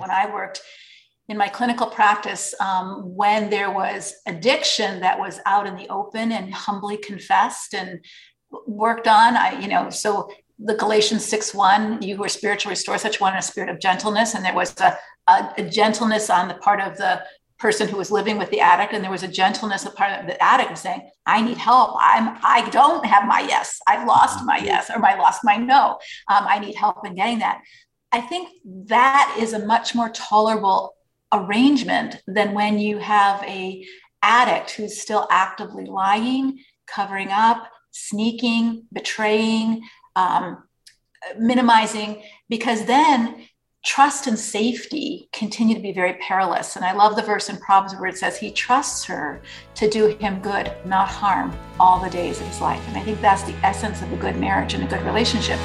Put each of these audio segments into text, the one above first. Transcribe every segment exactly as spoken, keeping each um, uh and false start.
when I worked in my clinical practice, um, when there was addiction that was out in the open and humbly confessed and worked on, I, you know, so the Galatians six one, you who are spiritual, restore such one in a spirit of gentleness. And there was a, a, a gentleness on the part of the person who was living with the addict. And there was a gentleness of part of the addict was saying, I need help. I'm, I don't have my yes. I've lost my yes, or I lost my no. Um, I need help in getting that. I think that is a much more tolerable arrangement than when you have a addict who's still actively lying, covering up, sneaking, betraying, um, minimizing, because then trust and safety continue to be very perilous. And I love the verse in Proverbs where it says he trusts her to do him good, not harm, all the days of his life. And I think that's the essence of a good marriage and a good relationship.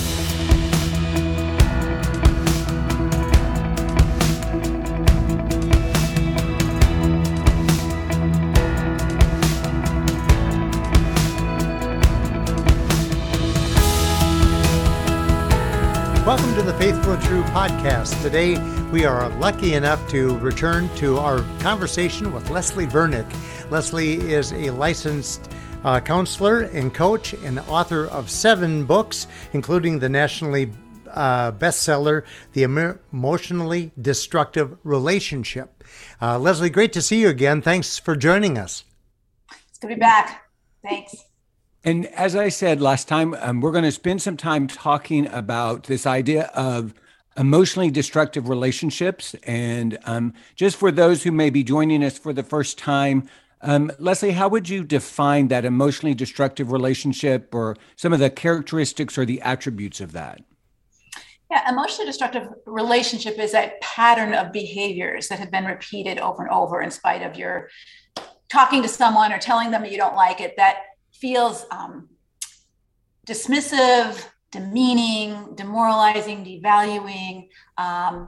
Welcome to the Faithful and True podcast. Today, we are lucky enough to return to our conversation with Leslie Vernick. Leslie is a licensed uh, counselor and coach and author of seven books, including the nationally uh, bestseller, The Emotionally Destructive Relationship. Uh, Leslie, great to see you again. Thanks for joining us. It's good to be back. Thanks. And as I said last time, um, we're going to spend some time talking about this idea of emotionally destructive relationships. And um, just for those who may be joining us for the first time, um, Leslie, how would you define that emotionally destructive relationship, or some of the characteristics or the attributes of that? Yeah, emotionally destructive relationship is a pattern of behaviors that have been repeated over and over in spite of your talking to someone or telling them that you don't like it, that feels um, dismissive, demeaning, demoralizing, devaluing, um,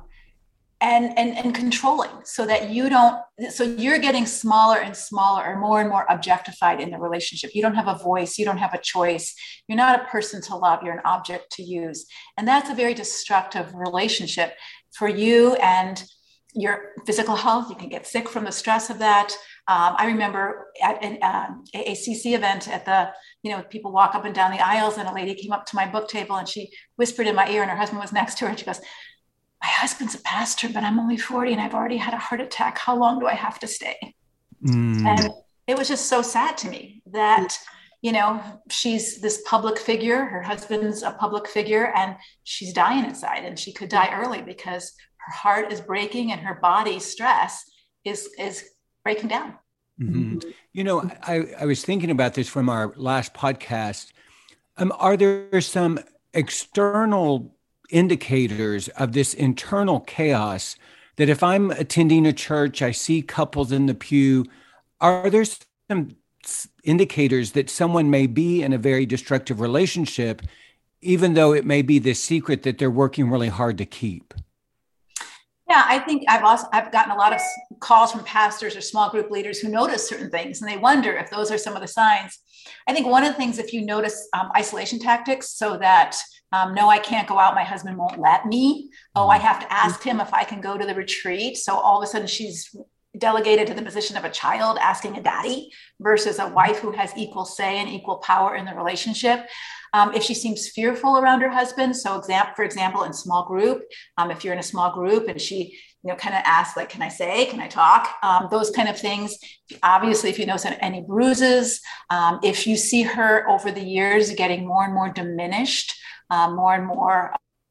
and, and, and controlling, so that you don't, so you're getting smaller and smaller or more and more objectified in the relationship. You don't have a voice, you don't have a choice. You're not a person to love, you're an object to use. And that's a very destructive relationship for you and your physical health. You can get sick from the stress of that. Um, I remember at an um, A A C C event at the, you know, people walk up and down the aisles, and a lady came up to my book table and she whispered in my ear, and her husband was next to her. And she goes, my husband's a pastor, but I'm only forty and I've already had a heart attack. How long do I have to stay? Mm. And it was just so sad to me that, you know, she's this public figure, her husband's a public figure, and she's dying inside, and she could die early because her heart is breaking and her body stress is, is breaking down. Mm-hmm. You know, I, I was thinking about this from our last podcast. Um, are there some external indicators of this internal chaos that if I'm attending a church, I see couples in the pew, are there some indicators that someone may be in a very destructive relationship, even though it may be this secret that they're working really hard to keep? Yeah, I think I've also I've gotten a lot of calls from pastors or small group leaders who notice certain things, and they wonder if those are some of the signs. I think one of the things, if you notice um, isolation tactics, so that um, no, I can't go out, my husband won't let me. Oh, I have to ask him if I can go to the retreat. So all of a sudden she's delegated to the position of a child asking a daddy versus a wife who has equal say and equal power in the relationship. Um, if she seems fearful around her husband, so example, for example, in small group, um, if you're in a small group and she, you know, kind of asks, like, can I say, can I talk? Um, those kind of things. Obviously, if you notice any bruises, um, if you see her over the years getting more and more diminished, um, more and more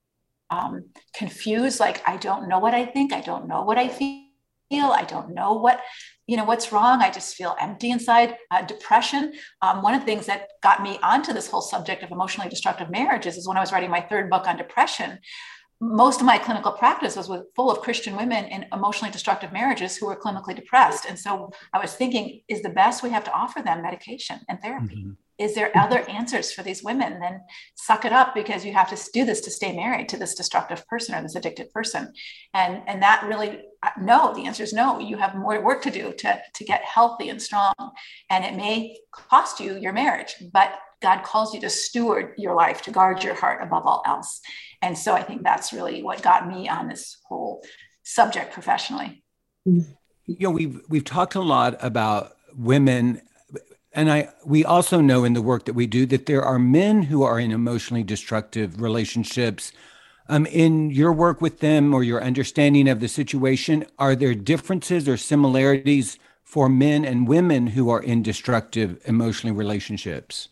um, confused, like, I don't know what I think, I don't know what I feel. I don't know what, you know, what's wrong. I just feel empty inside. Uh, depression. Um, one of the things that got me onto this whole subject of emotionally destructive marriages is when I was writing my third book on depression. Most of my clinical practice was with, full of Christian women in emotionally destructive marriages who were clinically depressed. And so I was thinking, is the best we have to offer them medication and therapy? Mm-hmm. Is there other answers for these women? Then suck it up, because you have to do this to stay married to this destructive person or this addicted person. And, and that really, no, the answer is no. You have more work to do to, to get healthy and strong. And it may cost you your marriage, but God calls you to steward your life, to guard your heart above all else. And so I think that's really what got me on this whole subject professionally. You know, we've we've talked a lot about women, and I we also know in the work that we do that there are men who are in emotionally destructive relationships. Um, in your work with them or your understanding of the situation, are there differences or similarities for men and women who are in destructive emotional relationships?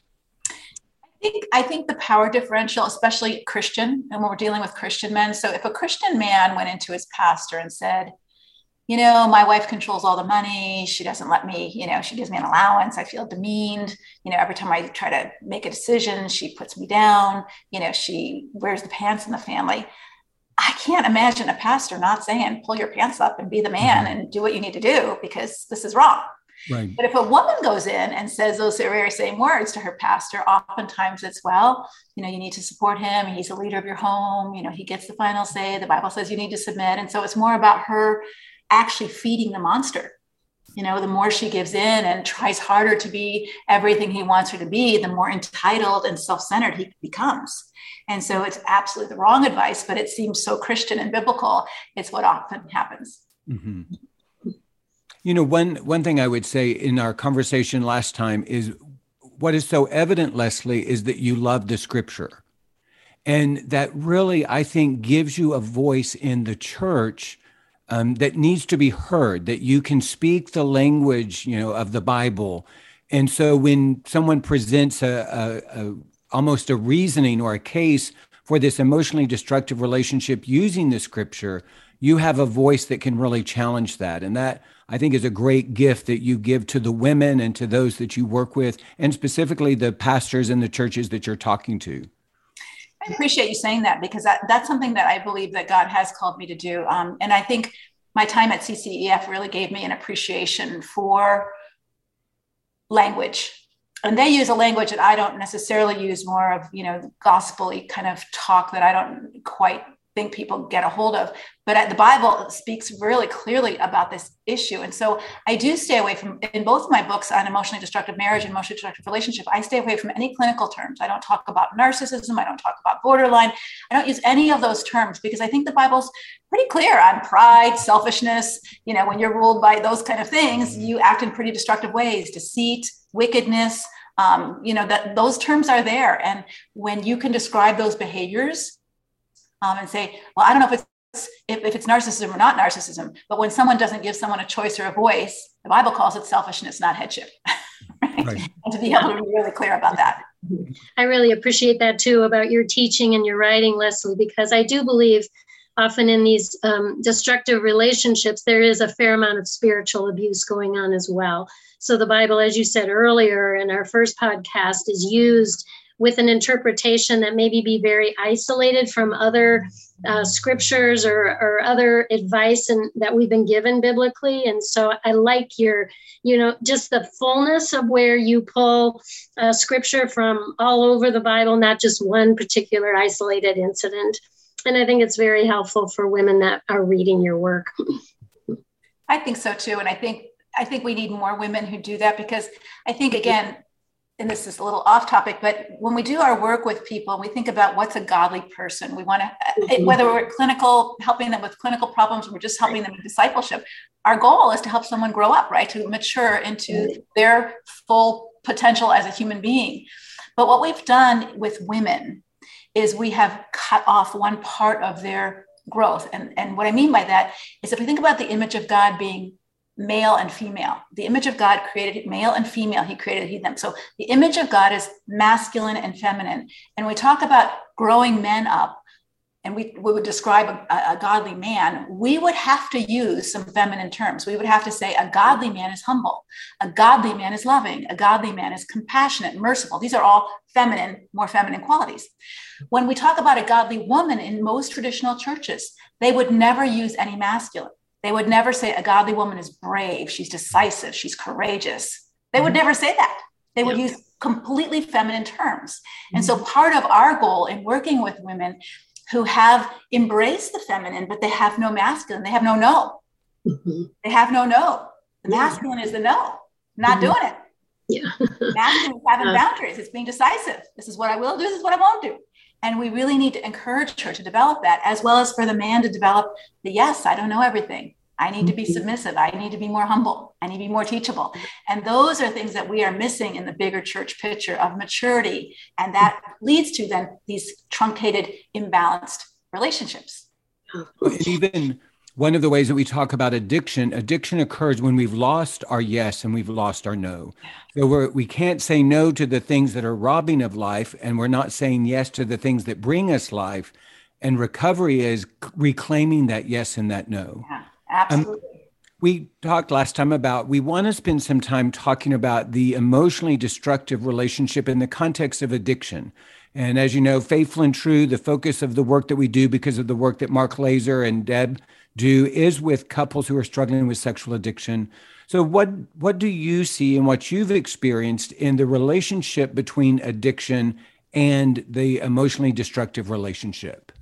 I think, I think the power differential, especially Christian, and when we're dealing with Christian men. So if a Christian man went into his pastor and said, you know, my wife controls all the money. She doesn't let me, you know, she gives me an allowance. I feel demeaned. You know, every time I try to make a decision, she puts me down. You know, she wears the pants in the family. I can't imagine a pastor not saying, pull your pants up and be the man and do what you need to do because this is wrong. Right. But if a woman goes in and says those very same words to her pastor, oftentimes it's, well, you know, you need to support him. He's the leader of your home. You know, he gets the final say. The Bible says you need to submit. And so it's more about her actually feeding the monster. You know, the more she gives in and tries harder to be everything he wants her to be, the more entitled and self-centered he becomes. And so it's absolutely the wrong advice, but it seems so Christian and biblical. It's what often happens. Mm-hmm. You know, one one thing I would say in our conversation last time is what is so evident, Leslie, is that you love the scripture. And that really, I think, gives you a voice in the church um, that needs to be heard, that you can speak the language, you know, of the Bible. And so when someone presents a, a, a almost a reasoning or a case for this emotionally destructive relationship using the scripture, you have a voice that can really challenge that. And that, I think, is a great gift that you give to the women and to those that you work with, and specifically the pastors and the churches that you're talking to. I appreciate you saying that because that, that's something that I believe that God has called me to do. Um, and I think my time at C C E F really gave me an appreciation for language. And they use a language that I don't necessarily use, more of, you know, gospel-y kind of talk that I don't quite think people get a hold of. But the Bible speaks really clearly about this issue. And so I do stay away from, in both of my books on emotionally destructive marriage and emotionally destructive relationship, I stay away from any clinical terms. I don't talk about narcissism. I don't talk about borderline. I don't use any of those terms because I think the Bible's pretty clear on pride, selfishness. You know, when you're ruled by those kind of things, you act in pretty destructive ways, deceit, wickedness. Um, you know, that those terms are there. And when you can describe those behaviors, Um, and say, well, I don't know if it's if, if it's narcissism or not narcissism, but when someone doesn't give someone a choice or a voice, the Bible calls it selfishness, not headship. Right? Right. And to be able to be really clear about that. I really appreciate that too, about your teaching and your writing, Leslie, because I do believe often in these um, destructive relationships, there is a fair amount of spiritual abuse going on as well. So the Bible, as you said earlier in our first podcast, is used with an interpretation that maybe be very isolated from other uh, scriptures or, or other advice and that we've been given biblically. And so I like your, you know, just the fullness of where you pull uh, scripture from all over the Bible, not just one particular isolated incident. And I think it's very helpful for women that are reading your work. I think so too. And I think, I think we need more women who do that, because I think, again, and this is a little off topic, but when we do our work with people, we think about what's a godly person. We want to, mm-hmm. whether we're clinical, helping them with clinical problems, or we're just helping them with discipleship, our goal is to help someone grow up, right? To mature into mm-hmm. their full potential as a human being. But what we've done with women is we have cut off one part of their growth. And, and what I mean by that is, if we think about the image of God being male and female, the image of God created male and female. He created them. So the image of God is masculine and feminine. And we talk about growing men up, and we, we would describe a, a godly man. We would have to use some feminine terms. We would have to say a godly man is humble. A godly man is loving. A godly man is compassionate, merciful. These are all feminine, more feminine qualities. When we talk about a godly woman in most traditional churches, they would never use any masculine. They would never say a godly woman is brave, she's decisive, she's courageous. They would never say that. They would yep. use completely feminine terms. Mm-hmm. And so part of our goal in working with women who have embraced the feminine, but they have no masculine, they have no no. Mm-hmm. They have no no. The yeah. masculine is the no, not mm-hmm. doing it. Yeah. Masculine is having uh, boundaries. It's being decisive. This is what I will do, this is what I won't do. And we really need to encourage her to develop that, as well as for the man to develop the, yes, I don't know everything. I need to be submissive. I need to be more humble. I need to be more teachable. And those are things that we are missing in the bigger church picture of maturity. And that leads to then these truncated, imbalanced relationships. And even one of the ways that we talk about addiction, addiction occurs when we've lost our yes and we've lost our no. So we're, we can't say no to the things that are robbing of life, and we're not saying yes to the things that bring us life. And recovery is reclaiming that yes and that no. Yeah, absolutely. Um, we talked last time about, we want to spend some time talking about the emotionally destructive relationship in the context of addiction. And as you know, Faithful and True, the focus of the work that we do, because of the work that Mark Laser and Deb do, is with couples who are struggling with sexual addiction. So what, what do you see and what you've experienced in the relationship between addiction and the emotionally destructive relationship?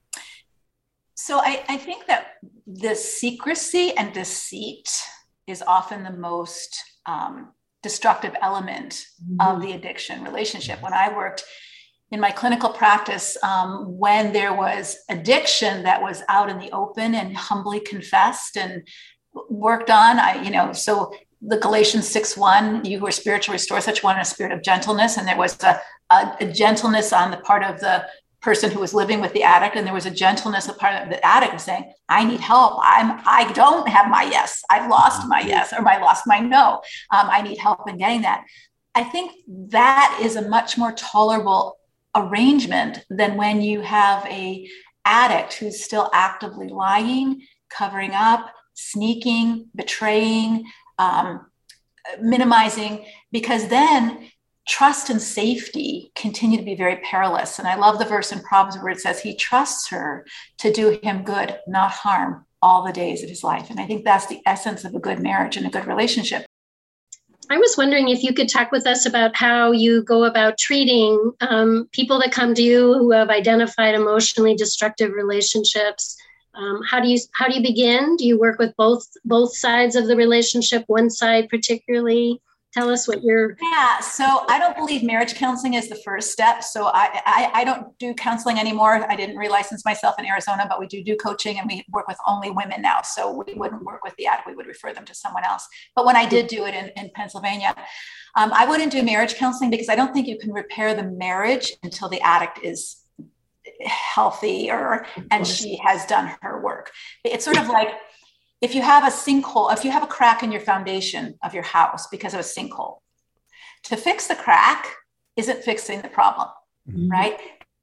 So I, I think that the secrecy and deceit is often the most um, destructive element mm-hmm. of the addiction relationship. When I worked in my clinical practice, um, when there was addiction that was out in the open and humbly confessed and worked on, I, you know, so the Galatians six one, you who are spiritual, restore such one in a spirit of gentleness. And there was a, a, a gentleness on the part of the person who was living with the addict. And there was a gentleness on the part of the addict of saying, I need help. I'm, I don't have my yes. I've lost my yes, or I lost my no. Um, I need help in getting that. I think that is a much more tolerable arrangement than when you have a addict who's still actively lying, covering up, sneaking, betraying, um, minimizing, because then trust and safety continue to be very perilous. And I love the verse in Proverbs where it says he trusts her to do him good, not harm, all the days of his life. And I think that's the essence of a good marriage and a good relationship. I was wondering if you could talk with us about how you go about treating um, people that come to you who have identified emotionally destructive relationships. Um, how do you how do you begin? Do you work with both both sides of the relationship, one side particularly? Tell us what you're... Yeah, so I don't believe marriage counseling is the first step. So I, I, I don't do counseling anymore. I didn't relicense myself in Arizona, but we do do coaching, and we work with only women now. So we wouldn't work with the addict. We would refer them to someone else. But when I did do it in, in Pennsylvania, um, I wouldn't do marriage counseling because I don't think you can repair the marriage until the addict is healthy or and she has done her work. It's sort of like, if you have a sinkhole, if you have a crack in your foundation of your house because of a sinkhole, to fix the crack isn't fixing the problem, mm-hmm. right?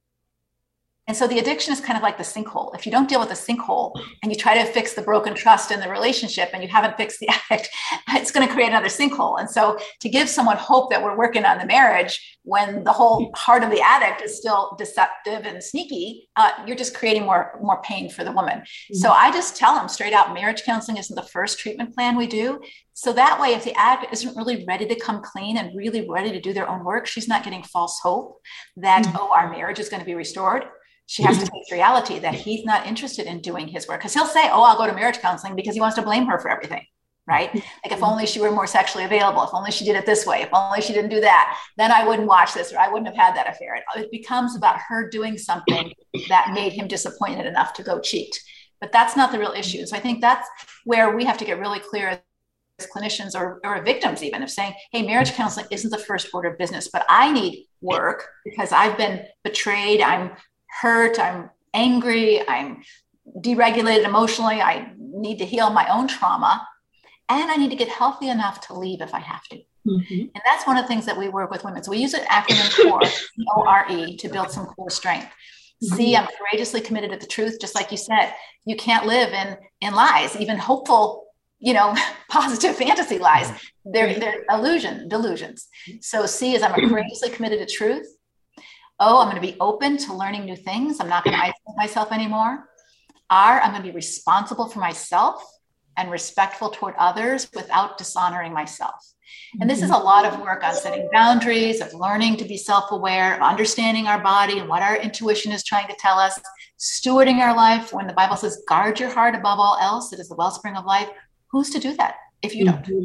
And so the addiction is kind of like the sinkhole. If you don't deal with the sinkhole and you try to fix the broken trust in the relationship and you haven't fixed the addict, it's going to create another sinkhole. And so to give someone hope that we're working on the marriage when the whole heart of the addict is still deceptive and sneaky, uh, you're just creating more, more pain for the woman. Mm-hmm. So I just tell them straight out, marriage counseling isn't the first treatment plan we do. So that way, if the addict isn't really ready to come clean and really ready to do their own work, she's not getting false hope that, mm-hmm. oh, our marriage is going to be restored. She has to face reality that he's not interested in doing his work, because he'll say, oh, I'll go to marriage counseling because he wants to blame her for everything, right? Like, if only she were more sexually available, if only she did it this way, if only she didn't do that, then I wouldn't watch this, or I wouldn't have had that affair. It, it becomes about her doing something that made him disappointed enough to go cheat. But that's not the real issue. So I think that's where we have to get really clear as clinicians or, or victims even of saying, hey, marriage counseling isn't the first order of business, but I need work because I've been betrayed. I'm hurt, I'm angry, I'm deregulated emotionally, I need to heal my own trauma, and I need to get healthy enough to leave if I have to. Mm-hmm. And that's one of the things that we work with women. So we use an acronym CORE, C O R E, to build some core strength. Mm-hmm. C, I'm courageously committed to the truth. Just like you said, you can't live in, in lies, even hopeful, you know, positive fantasy lies. They're, they're illusion, delusions. So C is I'm courageously committed to truth. Oh, I'm going to be open to learning new things. I'm not going to isolate myself anymore. R, I'm going to be responsible for myself and respectful toward others without dishonoring myself. And this is a lot of work on setting boundaries, of learning to be self-aware, of understanding our body and what our intuition is trying to tell us, stewarding our life. When the Bible says, guard your heart above all else, it is the wellspring of life. Who's to do that if you don't?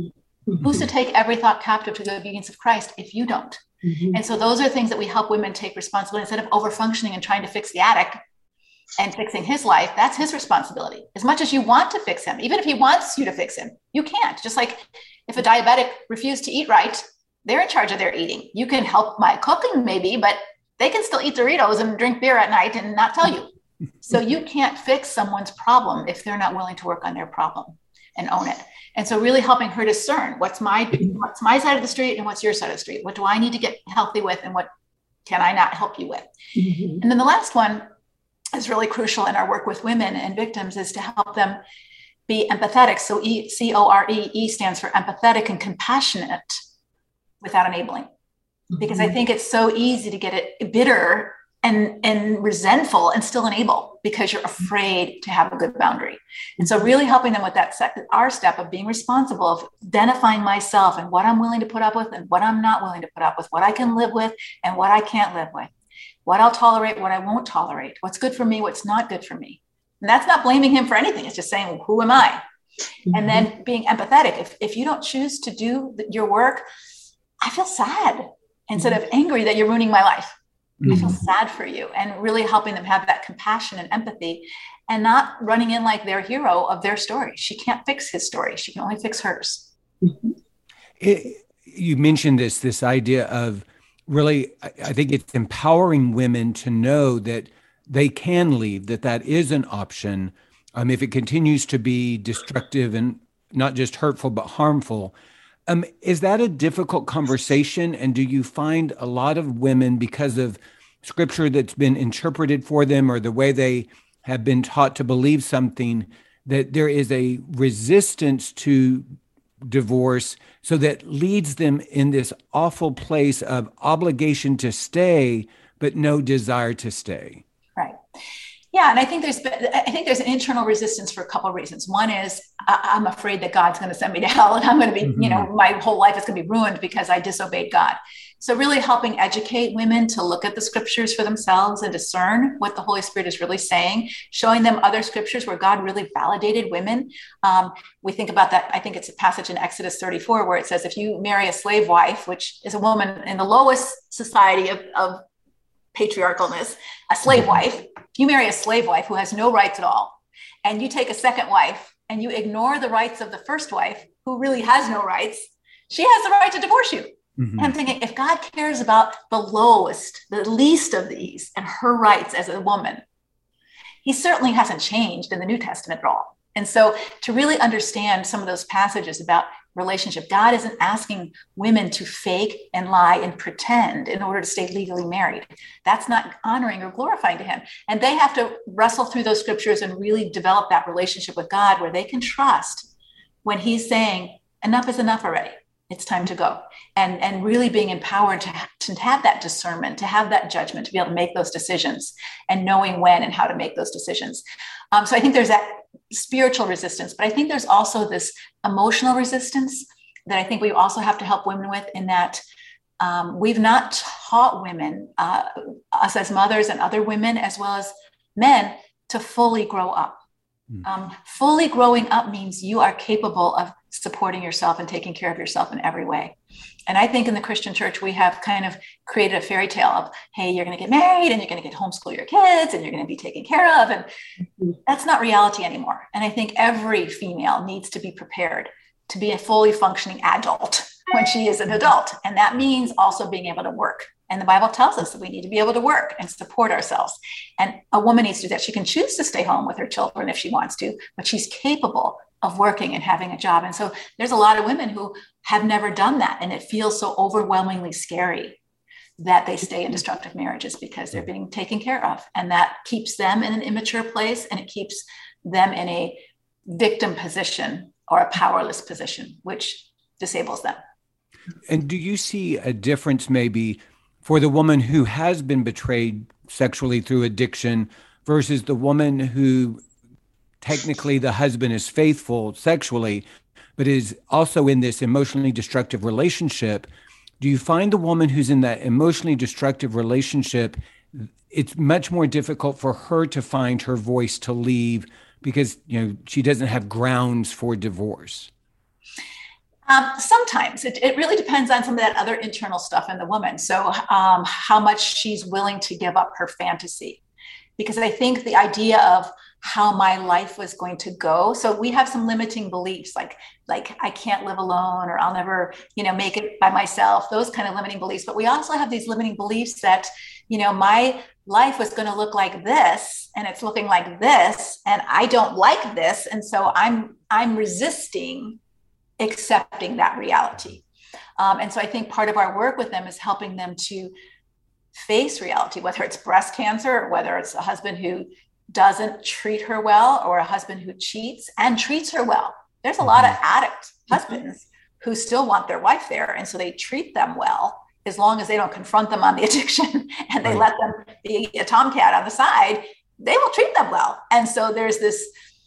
Mm-hmm. Who's to take every thought captive to the obedience of Christ if you don't? Mm-hmm. And so those are things that we help women take responsibility instead of over-functioning and trying to fix the addict and fixing his life. That's his responsibility. As much as you want to fix him, even if he wants you to fix him, you can't. Just like if a diabetic refused to eat right, they're in charge of their eating. You can help my cooking maybe, but they can still eat Doritos and drink beer at night and not tell you. So you can't fix someone's problem if they're not willing to work on their problem and own it. And so really helping her discern what's my what's my side of the street and what's your side of the street. What do I need to get healthy with and what can I not help you with? Mm-hmm. And then the last one is really crucial in our work with women and victims is to help them be empathetic. So E, C O R E, E stands for empathetic and compassionate without enabling. Because mm-hmm. I think it's so easy to get it bitter and, and resentful and still enable because you're afraid to have a good boundary. And so really helping them with that sec- our step of being responsible, of identifying myself and what I'm willing to put up with and what I'm not willing to put up with, what I can live with and what I can't live with, what I'll tolerate, what I won't tolerate, what's good for me, what's not good for me. And that's not blaming him for anything. It's just saying, well, who am I? Mm-hmm. And then being empathetic. If, if you don't choose to do your work, I feel sad instead mm-hmm. of angry that you're ruining my life. I feel sad for you, and really helping them have that compassion and empathy and not running in like their hero of their story. She can't fix his story. She can only fix hers. It, you mentioned this, this idea of really, I, I think it's empowering women to know that they can leave, that that is an option. Um, if it continues to be destructive and not just hurtful, but harmful. Um, is that a difficult conversation? And do you find a lot of women, because of scripture that's been interpreted for them or the way they have been taught to believe something, that there is a resistance to divorce, so that leads them in this awful place of obligation to stay, but no desire to stay? Right. Yeah, and I think there's I think there's an internal resistance for a couple of reasons. One is I'm afraid that God's going to send me to hell, and I'm going to be, mm-hmm. you know, my whole life is going to be ruined because I disobeyed God. So really helping educate women to look at the scriptures for themselves and discern what the Holy Spirit is really saying, showing them other scriptures where God really validated women. Um, we think about that. I think it's a passage in Exodus thirty-four where it says, if you marry a slave wife, which is a woman in the lowest society of, of patriarchalness, a slave wife, if you marry a slave wife who has no rights at all, and you take a second wife and you ignore the rights of the first wife who really has no rights, she has the right to divorce you. Mm-hmm. And I'm thinking, if God cares about the lowest, the least of these and her rights as a woman, he certainly hasn't changed in the New Testament at all. And so to really understand some of those passages about relationship, God isn't asking women to fake and lie and pretend in order to stay legally married. That's not honoring or glorifying to him. And they have to wrestle through those scriptures and really develop that relationship with God where they can trust when he's saying, enough is enough already. It's time to go. And, and really being empowered to, ha- to have that discernment, to have that judgment, to be able to make those decisions and knowing when and how to make those decisions. Um, so I think there's that spiritual resistance, but I think there's also this emotional resistance that I think we also have to help women with, in that um, we've not taught women, uh, us as mothers and other women, as well as men, to fully grow up. Mm. Um, fully growing up means you are capable of supporting yourself and taking care of yourself in every way. And I think in the Christian church, we have kind of created a fairy tale of, hey, you're going to get married and you're going to get homeschool your kids and you're going to be taken care of. And mm-hmm. that's not reality anymore. And I think every female needs to be prepared to be a fully functioning adult when she is an adult. And that means also being able to work. And the Bible tells us that we need to be able to work and support ourselves. And a woman needs to do that. She can choose to stay home with her children if she wants to, but she's capable of working and having a job. And so there's a lot of women who have never done that. And it feels so overwhelmingly scary that they stay in destructive marriages because they're being taken care of. And that keeps them in an immature place, and it keeps them in a victim position or a powerless position, which disables them. And do you see a difference maybe for the woman who has been betrayed sexually through addiction versus the woman who technically the husband is faithful sexually, but is also in this emotionally destructive relationship? Do you find the woman who's in that emotionally destructive relationship, it's much more difficult for her to find her voice to leave because, you know, she doesn't have grounds for divorce? Um, sometimes it, it really depends on some of that other internal stuff in the woman. So um, how much she's willing to give up her fantasy. Because I think the idea of how my life was going to go. So we have some limiting beliefs like, like I can't live alone, or I'll never, you know, make it by myself, those kind of limiting beliefs. But we also have these limiting beliefs that, you know, my life was going to look like this, and it's looking like this, and I don't like this. And so I'm, I'm resisting accepting that reality. Um, and so I think part of our work with them is helping them to face reality, whether it's breast cancer, or whether it's a husband who doesn't treat her well, or a husband who cheats and treats her well. There's a lot of addict husbands who still want their wife there. And so they treat them well, as long as they don't confront them on the addiction and they Right. let them be a tomcat on the side, they will treat them well. And so there's this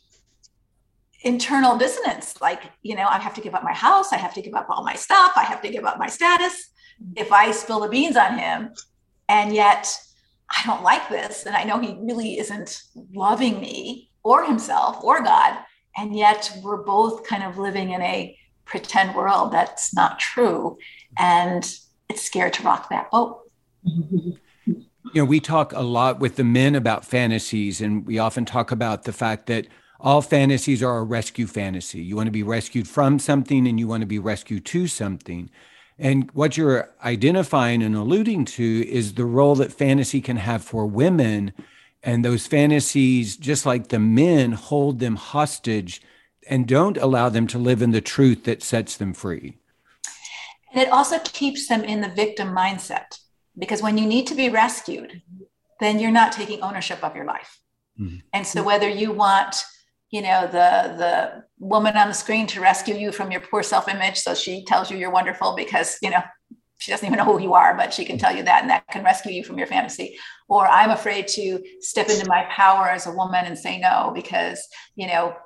internal dissonance, like, you know, I have to give up my house, I have to give up all my stuff, I have to give up my status if I spill the beans on him. And yet I don't like this, and I know he really isn't loving me or himself or God, and yet we're both kind of living in a pretend world that's not true, and it's scared to rock that boat. You know, we talk a lot with the men about fantasies, and we often talk about the fact that all fantasies are a rescue fantasy. You want to be rescued from something, and you want to be rescued to something. And what you're identifying and alluding to is the role that fantasy can have for women. And those fantasies, just like the men, hold them hostage and don't allow them to live in the truth that sets them free. And it also keeps them in the victim mindset, because when you need to be rescued, then you're not taking ownership of your life. Mm-hmm. And so whether you want, you know, the, the woman on the screen to rescue you from your poor self-image, so she tells you you're wonderful because, you know, she doesn't even know who you are, but she can tell you that, and that can rescue you from your fantasy. Or I'm afraid to step into my power as a woman and say no, because, you know,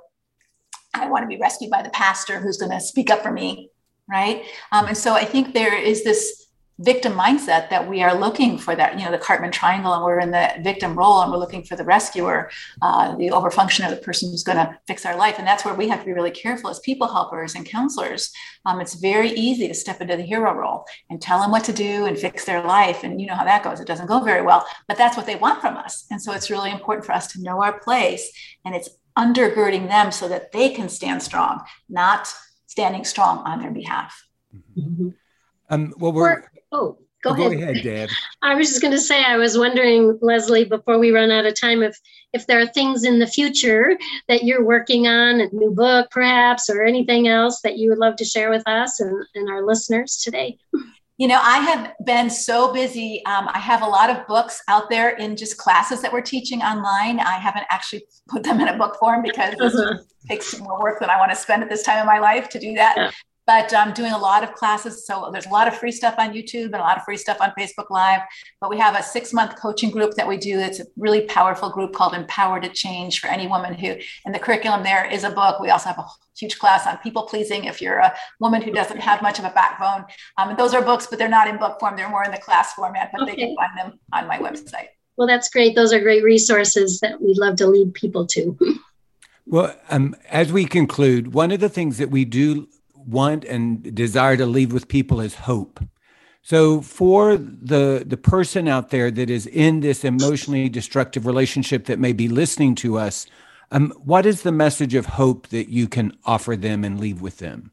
I want to be rescued by the pastor who's going to speak up for me, right? Um, and so I think there is this victim mindset that we are looking for, that, you know, the Cartman triangle, and we're in the victim role, and we're looking for the rescuer, uh, the overfunctioner, the person who's going to fix our life. And that's where we have to be really careful as people helpers and counselors. Um, it's very easy to step into the hero role and tell them what to do and fix their life. And you know how that goes. It doesn't go very well, but that's what they want from us. And so it's really important for us to know our place, and it's undergirding them so that they can stand strong, not standing strong on their behalf. Mm-hmm. Um, well, we're... Or, oh, go, oh, ahead. Go ahead, Deb. I was just going to say, I was wondering, Leslie, before we run out of time, if if there are things in the future that you're working on, a new book perhaps, or anything else that you would love to share with us and, and our listeners today. You know, I have been so busy. Um, I have a lot of books out there in just classes that we're teaching online. I haven't actually put them in a book form because uh-huh. it takes more work than I want to spend at this time of my life to do that. Yeah. But I'm doing a lot of classes. So there's a lot of free stuff on YouTube and a lot of free stuff on Facebook Live. But we have a six month coaching group that we do. It's a really powerful group called Empower to Change, for any woman who, and the curriculum there is a book. We also have a huge class on people pleasing if you're a woman who doesn't have much of a backbone. Um, and those are books, but they're not in book form. They're more in the class format, but okay. They can find them on my website. Well, that's great. Those are great resources that we'd love to lead people to. Well, um, as we conclude, one of the things that we do want and desire to leave with people is hope. So for the the person out there that is in this emotionally destructive relationship that may be listening to us, um, what is the message of hope that you can offer them and leave with them?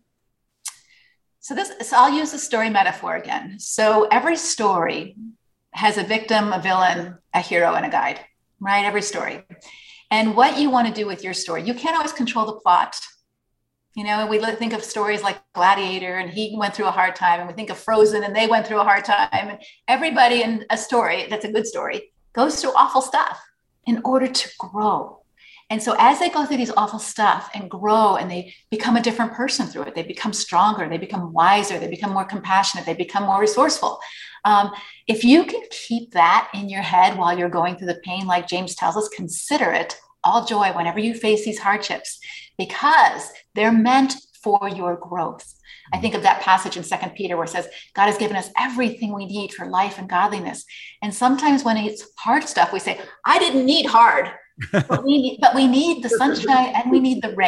So this, so I'll use the story metaphor again. So every story has a victim, a villain, a hero, and a guide, right? Every story. And what you want to do with your story, you can't always control the plot. You know, we think of stories like Gladiator, and he went through a hard time, and we think of Frozen, and they went through a hard time. And everybody in a story that's a good story goes through awful stuff in order to grow. And so as they go through these awful stuff and grow, and they become a different person through it, they become stronger, they become wiser, they become more compassionate, they become more resourceful. Um, if you can keep that in your head while you're going through the pain, like James tells us, consider it all joy whenever you face these hardships, because they're meant for your growth. I think of that passage in Second Peter where it says, God has given us everything we need for life and godliness. And sometimes when it's hard stuff, we say, I didn't need hard, but we need, but we need the sunshine and we need the rain.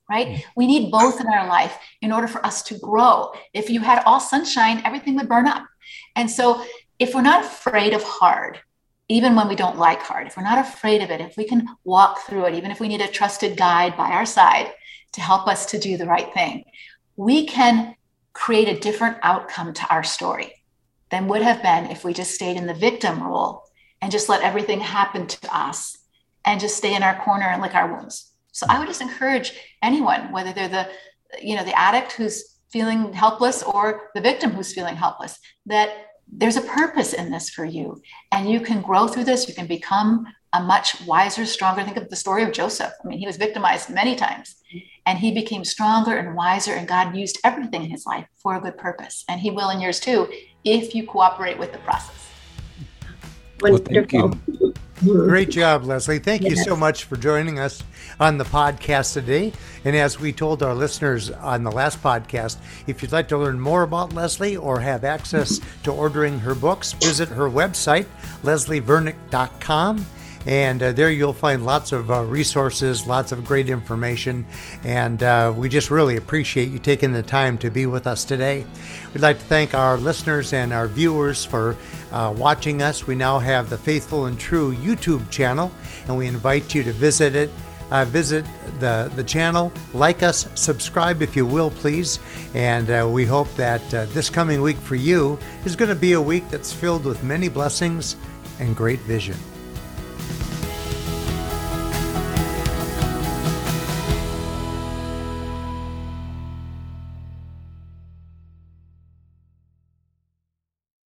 right? We need both in our life in order for us to grow. If you had all sunshine, everything would burn up. And so if we're not afraid of hard, even when we don't like hard, if we're not afraid of it, if we can walk through it, even if we need a trusted guide by our side to help us to do the right thing, we can create a different outcome to our story than would have been if we just stayed in the victim role and just let everything happen to us and just stay in our corner and lick our wounds. So I would just encourage anyone, whether they're the, you know, the addict who's feeling helpless or the victim who's feeling helpless, that there's a purpose in this for you. And you can grow through this. You can become a much wiser, stronger. Think of the story of Joseph. I mean, he was victimized many times and he became stronger and wiser, and God used everything in his life for a good purpose. And he will in yours too, if you cooperate with the process. Well, thank you. Great job, Leslie. Thank you so much for joining us on the podcast today. And as we told our listeners on the last podcast, if you'd like to learn more about Leslie or have access to ordering her books, visit her website, leslie vernick dot com. And uh, there you'll find lots of uh, resources, lots of great information. And uh, we just really appreciate you taking the time to be with us today. We'd like to thank our listeners and our viewers for uh, watching us. We now have the Faithful and True YouTube channel, and we invite you to visit it. Uh, visit the, the channel, like us, subscribe if you will, please. And uh, we hope that uh, this coming week for you is going to be a week that's filled with many blessings and great vision.